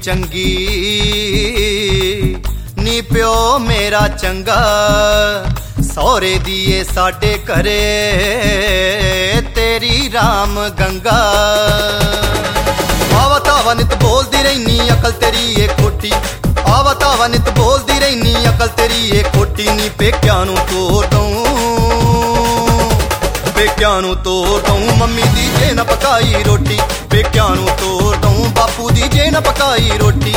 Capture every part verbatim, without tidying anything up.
चंगी नी प्यो मेरा चंगा सौरे दिए साडे घरे तेरी राम गंगा आवा तावा नित बोलदी रहनी अकल तेरी ये खोटी आवा तावा नित बोलदी रहनी अकल तेरी ये खोटी नी पेक्या नू तोड़ दूं पेक्या नू तोड़ दूं मम्मी दी जे न पकाई रोटी पेक्या नू तोड़ दूं बापू दी जे न पकाई रोटी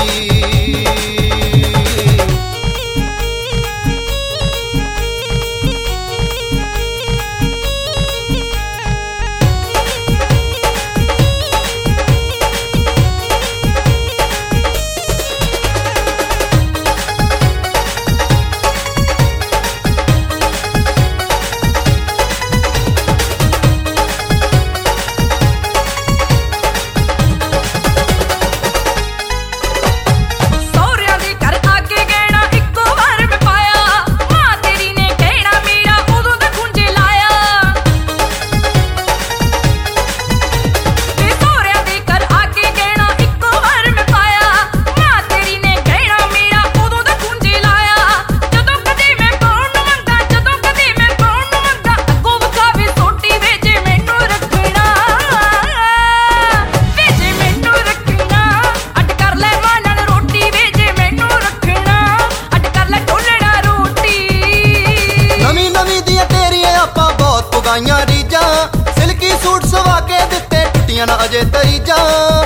रीजा सिल्की सूट सवा के दिते टुटियां ना अजे तरीजा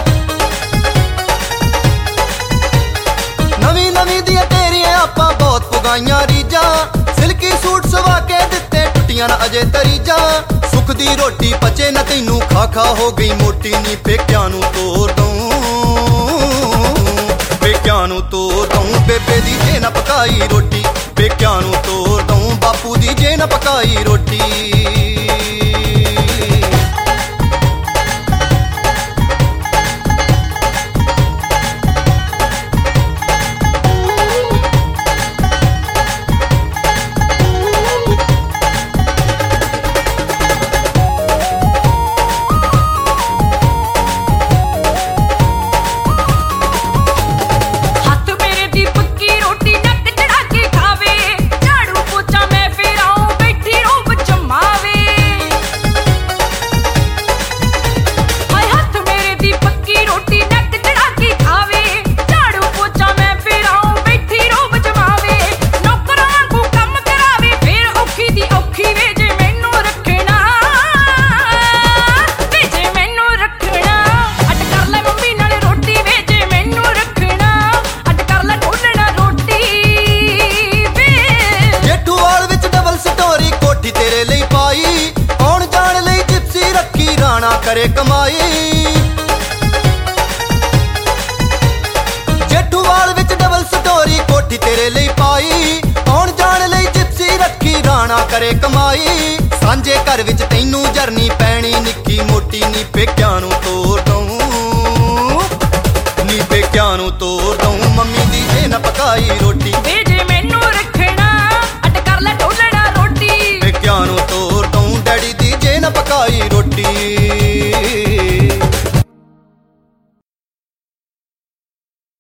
नवी नवी दिया तेरियां आपां बहुत पुगाइयां रीजा सिल्की सूट सवा के दिते टुटियां ना अजे तरीजा सुख दी रोटी पचे न तैनू खा खा हो गई मोटी नी पेक्या नू तोड़ दूं पेक्या नू तोड़ दूं बेबे दी जे न पकाई रोटी पेक्या नू तोड़ दूं बापू दी जे न पकाई रोटी करे कमाई जेठूवाल विच डबल स्टोरी कोठी तेरे लिए पाई आउण जाण लई जिप्सी रखी राणा करे कमाई सांझे घर विच तैनू जरनी पैनी निक्की मोटी नी पेक्या नू तो